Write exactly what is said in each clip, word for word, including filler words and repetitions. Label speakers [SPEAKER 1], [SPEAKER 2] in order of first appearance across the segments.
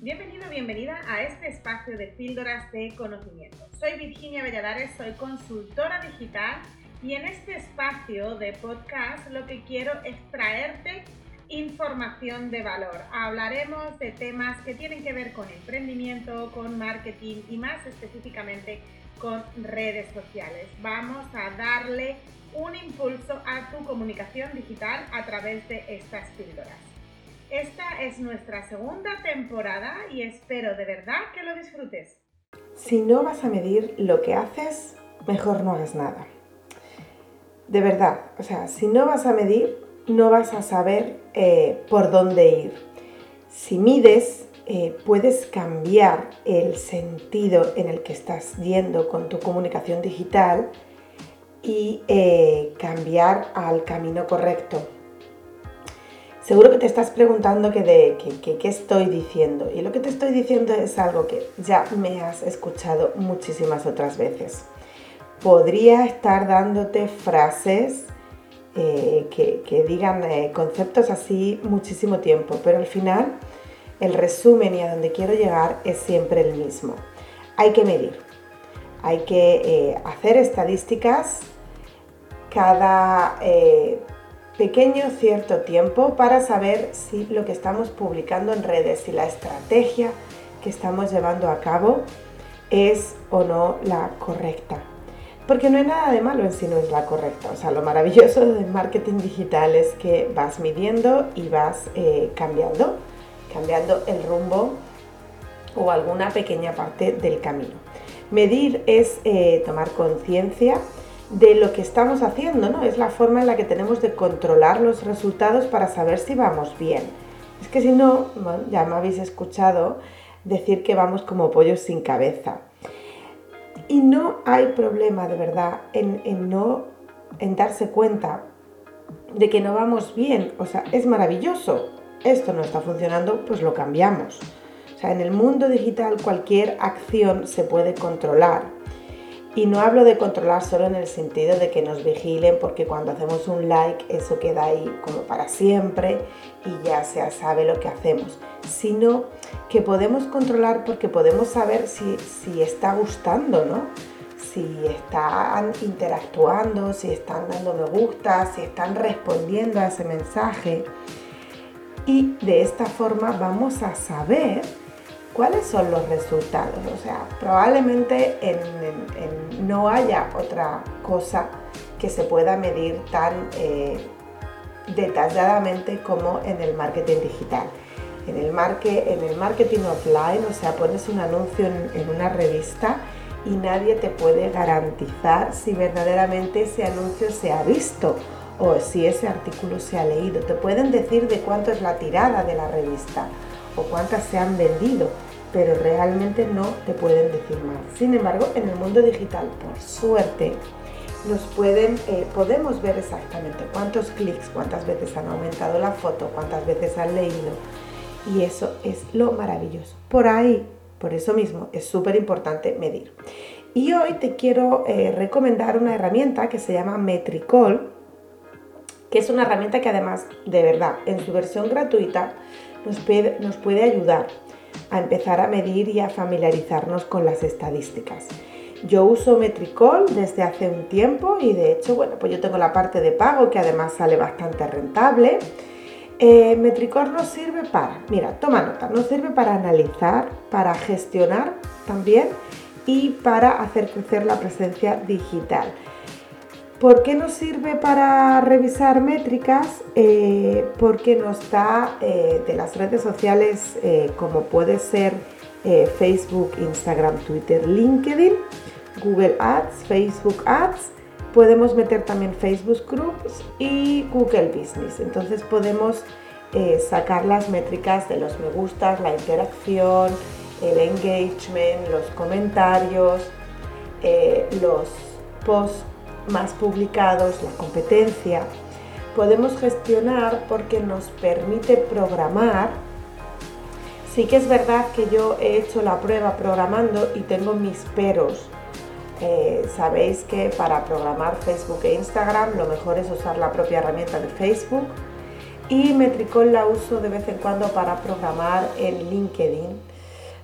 [SPEAKER 1] Bienvenido, bienvenida a este espacio de píldoras de conocimiento. Soy Virginia Valladares, soy consultora digital y en este espacio de podcast lo que quiero es traerte información de valor. Hablaremos de temas que tienen que ver con emprendimiento, con marketing y más específicamente con redes sociales. Vamos a darle un impulso a tu comunicación digital a través de estas píldoras. Esta es nuestra segunda temporada y espero de verdad que lo disfrutes.
[SPEAKER 2] Si no vas a medir lo que haces, mejor no hagas nada. De verdad, o sea, si no vas a medir, no vas a saber eh, por dónde ir. Si mides, eh, puedes cambiar el sentido en el que estás yendo con tu comunicación digital y eh, cambiar al camino correcto. Seguro que te estás preguntando qué de, que, que, que estoy diciendo, y lo que te estoy diciendo es algo que ya me has escuchado muchísimas otras veces. Podría estar dándote frases eh, que, que digan eh, conceptos así muchísimo tiempo, pero al final el resumen y a donde quiero llegar es siempre el mismo. Hay que medir, hay que eh, hacer estadísticas cada eh, pequeño cierto tiempo para saber si lo que estamos publicando en redes, si la estrategia que estamos llevando a cabo es o no la correcta. Porque no hay nada de malo en si no es la correcta. O sea, lo maravilloso del marketing digital es que vas midiendo y vas eh, cambiando, cambiando el rumbo o alguna pequeña parte del camino. Medir es eh, tomar conciencia de lo que estamos haciendo, ¿no? Es la forma en la que tenemos de controlar los resultados para saber si vamos bien. Es que si no, bueno, ya me habéis escuchado decir que vamos como pollos sin cabeza. Y no hay problema, de verdad, en, en no en darse cuenta de que no vamos bien. O sea, es maravilloso. Esto no está funcionando, pues lo cambiamos. O sea, en el mundo digital cualquier acción se puede controlar. Y no hablo de controlar solo en el sentido de que nos vigilen, porque cuando hacemos un like eso queda ahí como para siempre y ya se sabe lo que hacemos, sino que podemos controlar porque podemos saber si, si está gustando, ¿no? Si están interactuando, si están dando me gusta, si están respondiendo a ese mensaje. Y de esta forma vamos a saber ¿cuáles son los resultados? O sea, probablemente en, en, en no haya otra cosa que se pueda medir tan eh, detalladamente como en el marketing digital. En el, marque, en el marketing offline, o sea, pones un anuncio en, en una revista y nadie te puede garantizar si verdaderamente ese anuncio se ha visto o si ese artículo se ha leído. Te pueden decir de cuánto es la tirada de la revista o cuántas se han vendido, pero realmente no te pueden decir más. Sin embargo, en el mundo digital, por suerte, nos pueden, eh, podemos ver exactamente cuántos clics, cuántas veces han aumentado la foto, cuántas veces han leído, y eso es lo maravilloso. Por ahí, por eso mismo, es súper importante medir. Y hoy te quiero eh, recomendar una herramienta que se llama Metricol, que es una herramienta que además, de verdad, en su versión gratuita, Nos puede, nos puede ayudar a empezar a medir y a familiarizarnos con las estadísticas. Yo uso Metricol desde hace un tiempo y de hecho, bueno, pues yo tengo la parte de pago que además sale bastante rentable. Eh, Metricol nos sirve para, mira, toma nota, nos sirve para analizar, para gestionar también y para hacer crecer la presencia digital. ¿Por qué nos sirve para revisar métricas? Eh, porque nos da eh, de las redes sociales eh, como puede ser eh, Facebook, Instagram, Twitter, LinkedIn, Google Ads, Facebook Ads, podemos meter también Facebook Groups y Google Business. Entonces podemos eh, sacar las métricas de los me gustas, la interacción, el engagement, los comentarios, eh, los posts más publicados, la competencia. Podemos gestionar porque nos permite programar. Sí que es verdad que yo he hecho la prueba programando y tengo mis peros. Eh, sabéis que para programar Facebook e Instagram lo mejor es usar la propia herramienta de Facebook, y Metricol la uso de vez en cuando para programar en LinkedIn.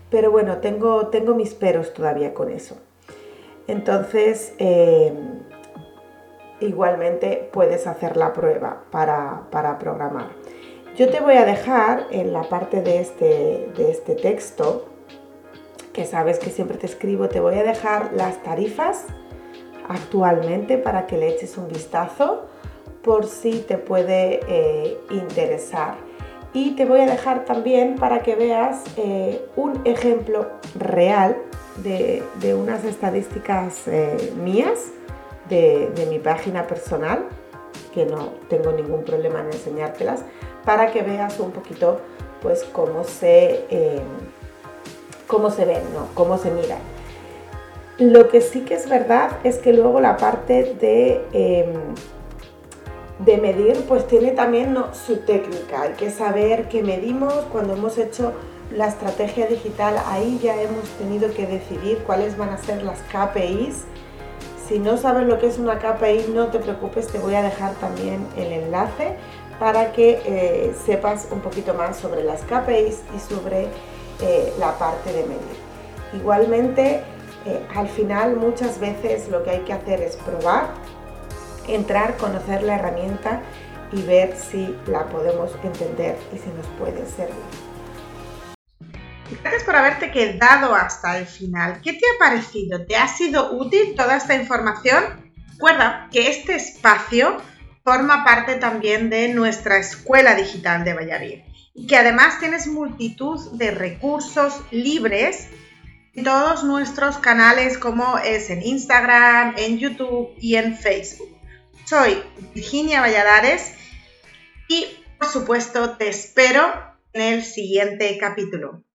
[SPEAKER 2] pero bueno, tengo, tengo mis peros todavía con eso. Entonces, eh, igualmente puedes hacer la prueba para, para programar. Yo te voy a dejar en la parte de este, de este texto, que sabes que siempre te escribo, te voy a dejar las tarifas actualmente para que le eches un vistazo por si te puede eh, interesar. Y te voy a dejar también para que veas eh, un ejemplo real de, de unas estadísticas eh, mías de, de mi página personal, que no tengo ningún problema en enseñártelas, para que veas un poquito pues cómo se, eh, cómo se ven, ¿no? Cómo se miran. Lo que sí que es verdad es que luego la parte de, eh, de medir pues tiene también, ¿no?, su técnica. Hay que saber qué medimos. Cuando hemos hecho la estrategia digital, ahí ya hemos tenido que decidir cuáles van a ser las K P Is. Si no sabes lo que es una K P I, no te preocupes, te voy a dejar también el enlace para que eh, sepas un poquito más sobre las K P Is y sobre eh, la parte de medir. Igualmente, Eh, al final muchas veces lo que hay que hacer es probar, entrar, conocer la herramienta y ver si la podemos entender y si nos puede servir.
[SPEAKER 1] Gracias por haberte quedado hasta el final. ¿Qué te ha parecido? ¿Te ha sido útil toda esta información? Recuerda que este espacio forma parte también de nuestra Escuela Digital de Valladolid y que además tienes multitud de recursos libres en todos nuestros canales, como es en Instagram, en YouTube y en Facebook. Soy Virginia Valladares y, por supuesto, te espero en el siguiente capítulo.